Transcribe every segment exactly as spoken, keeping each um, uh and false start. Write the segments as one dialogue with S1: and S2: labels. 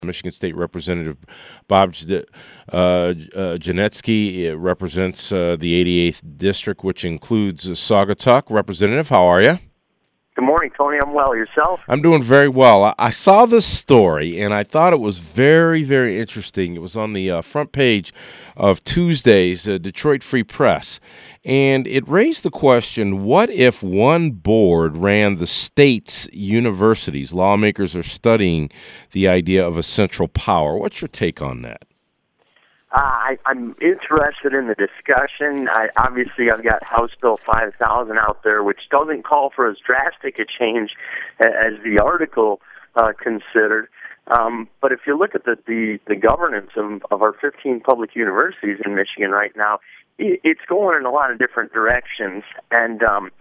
S1: Michigan State Representative Bob J- uh, uh, Janetsky. It represents uh, the eighty-eighth District, which includes uh, Saugatuck. Representative, how are you?
S2: Good morning, Tony. I'm well. Yourself?
S1: I'm doing very well. I, I saw this story, and I thought it was very, very interesting. It was on the uh, front page of Tuesday's uh, Detroit Free Press, and it raised the question, what if one board ran the state's universities? Lawmakers are studying the idea of a central power. What's your take on that?
S2: Uh, I, I'm interested in the discussion. I, obviously, I've got House Bill five thousand out there, which doesn't call for as drastic a change as the article uh, considered. Um, but if you look at the, the, the governance of, of our fifteen public universities in Michigan right now, it, it's going in a lot of different directions. And um,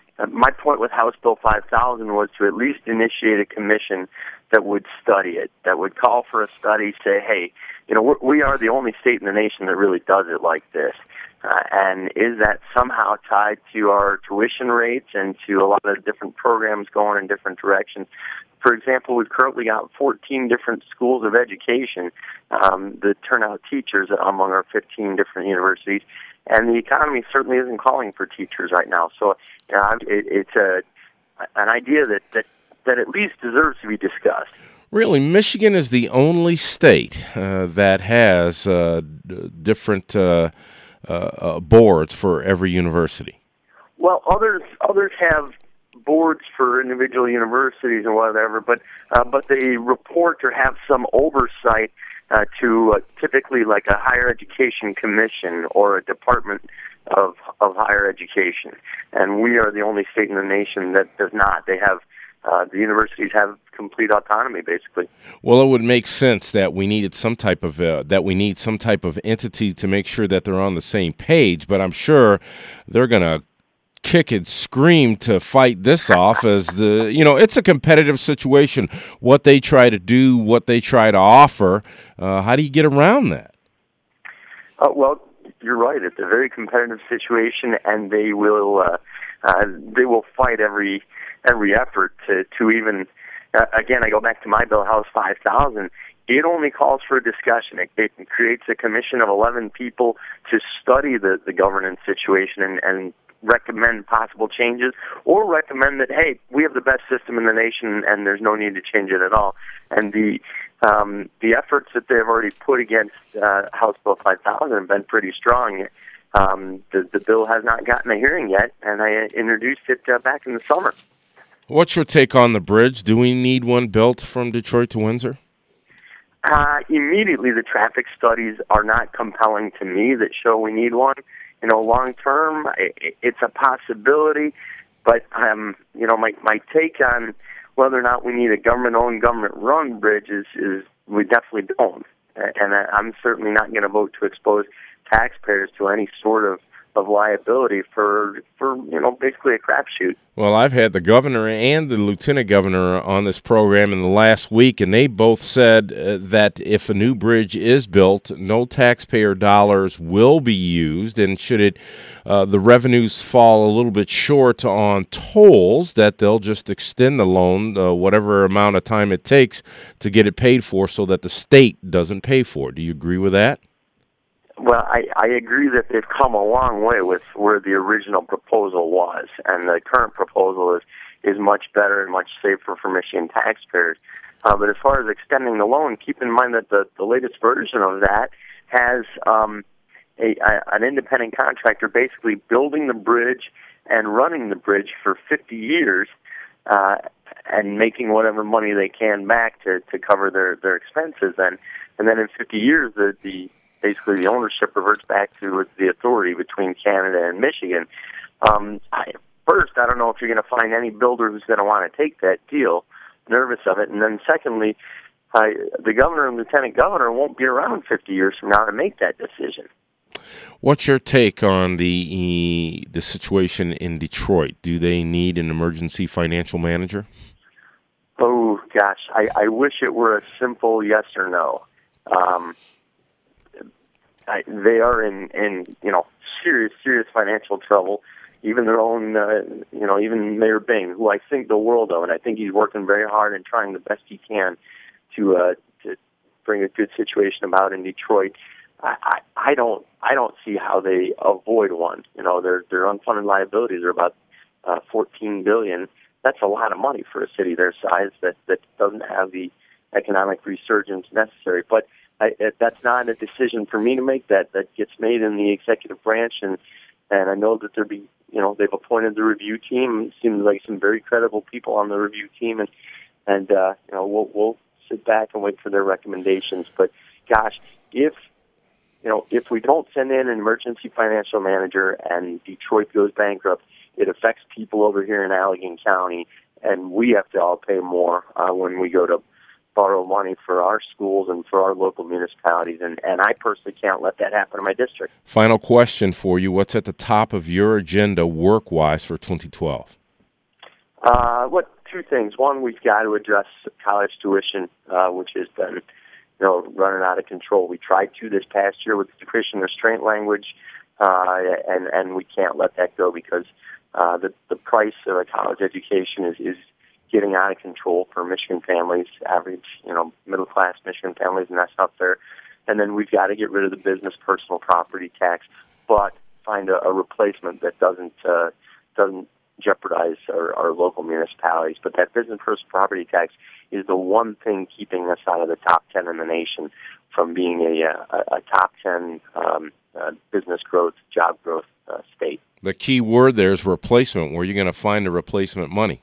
S2: my point with House Bill five thousand was to at least initiate a commission that would study it, that would call for a study, say, hey, you know, we're, we are the only state in the nation that really does it like this. Uh, and is that somehow tied to our tuition rates and to a lot of different programs going in different directions? For example, we've currently got fourteen different schools of education um, that turn out teachers among our fifteen different universities, and the economy certainly isn't calling for teachers right now. So uh, it, it's a an idea that, that, that at least deserves to be discussed.
S1: Really, Michigan is the only state uh, that has uh, d- different uh, uh, uh, boards for every university.
S2: Well, others others have boards for individual universities and whatever, but uh, but they report or have some oversight uh, to uh, typically like a higher education commission or a department of of higher education, and we are the only state in the nation that does not. They have uh, the universities have complete autonomy, basically.
S1: Well, it would make sense that we needed some type of uh, that we need some type of entity to make sure that they're on the same page. But I'm sure they're going to kick and scream to fight this off as the, you know, it's a competitive situation. What they try to do, what they try to offer. Uh, how do you get around that?
S2: Uh, well, you're right. It's a very competitive situation, and they will uh, uh, they will fight every every effort to to even. Uh, again, I go back to my bill, House five thousand. It only calls for a discussion. It, it creates a commission of eleven people to study the, the governance situation and, and recommend possible changes, or recommend that, hey, we have the best system in the nation and there's no need to change it at all. And the um, the efforts that they've already put against uh, House Bill five thousand have been pretty strong. Um, the, the bill has not gotten a hearing yet, and I introduced it uh, back in the summer.
S1: What's your take on the bridge? Do we need one built from Detroit to Windsor?
S2: Uh, immediately, the traffic studies are not compelling to me that show we need one. You know, long term, it, it's a possibility, but um, you know, my my take on whether or not we need a government-owned, government-run bridge is, is we definitely don't, and I'm certainly not going to vote to expose taxpayers to any sort of of liability for, for you know, basically a crapshoot.
S1: Well, I've had the governor and the lieutenant governor on this program in the last week, and they both said uh, that if a new bridge is built, no taxpayer dollars will be used, and should it uh, the revenues fall a little bit short on tolls, that they'll just extend the loan uh, whatever amount of time it takes to get it paid for so that the state doesn't pay for it. Do you agree with that?
S2: Well, I, I agree that they've come a long way with where the original proposal was, and the current proposal is, is much better and much safer for Michigan taxpayers. Uh, but as far as extending the loan, keep in mind that the, the latest version of that has um, a, a, an independent contractor basically building the bridge and running the bridge for fifty years uh, and making whatever money they can back to, to cover their, their expenses. And, and then in fifty years, the, the basically the ownership reverts back to the authority between Canada and Michigan. Um, I, first, I don't know if you're going to find any builder who's going to want to take that deal, nervous of it. And then secondly, uh, the governor and lieutenant governor won't be around fifty years from now to make that decision.
S1: What's your take on the the situation in Detroit? Do they need an emergency financial manager?
S2: Oh, gosh, I, I wish it were a simple yes or no. Um, I, they are in, in, you know, serious, serious financial trouble. Even their own, uh, you know, even Mayor Bing, who I think the world of, and I think he's working very hard and trying the best he can to uh, to bring a good situation about in Detroit. I, I, I don't I don't see how they avoid one. You know, their their unfunded liabilities are about uh, fourteen billion dollars. That's a lot of money for a city their size that, that doesn't have the economic resurgence necessary. But I, that's not a decision for me to make. That that gets made in the executive branch, and and I know that there be you know they've appointed the review team. It seems like some very credible people on the review team, and and uh, you know we'll we'll sit back and wait for their recommendations. But gosh, if you know if we don't send in an emergency financial manager and Detroit goes bankrupt, it affects people over here in Allegheny County, and we have to all pay more uh, when we go to borrow money for our schools and for our local municipalities, and, and I personally can't let that happen in my district.
S1: Final question for you. What's at the top of your agenda work-wise for twenty twelve?
S2: Uh, what two things. One, we've got to address college tuition, uh, which has been you know, running out of control. We tried to this past year with the Christian restraint language, uh, and, and we can't let that go because uh, the, the price of a college education is, is getting out of control for Michigan families, average, you know, middle-class Michigan families, and that's not fair. And then we've got to get rid of the business personal property tax, but find a, a replacement that doesn't uh, doesn't jeopardize our, our local municipalities. But that business personal property tax is the one thing keeping us out of the top ten in the nation from being a, a, a top ten um, uh, business growth, job growth uh, state.
S1: The key word there is replacement. Where are you going to find the replacement money?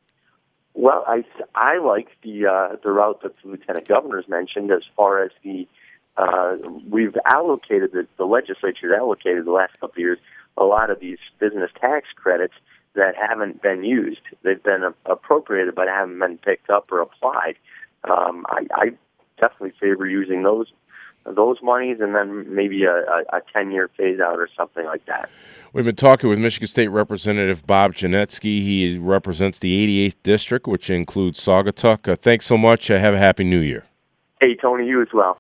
S2: Well, I, I like the uh, the route that the lieutenant governor's mentioned as far as the uh, we've allocated the, the legislature's allocated the last couple of years a lot of these business tax credits that haven't been used. They've been a- appropriated but haven't been picked up or applied. Um, I, I definitely favor using those those monies and then maybe a, a, a ten-year phase-out or something like that.
S1: We've been talking with Michigan State Representative Bob Genetski. He represents the eighty-eighth District, which includes Saugatuck. Uh, thanks so much. Uh, have a Happy New Year.
S2: Hey, Tony, you as well.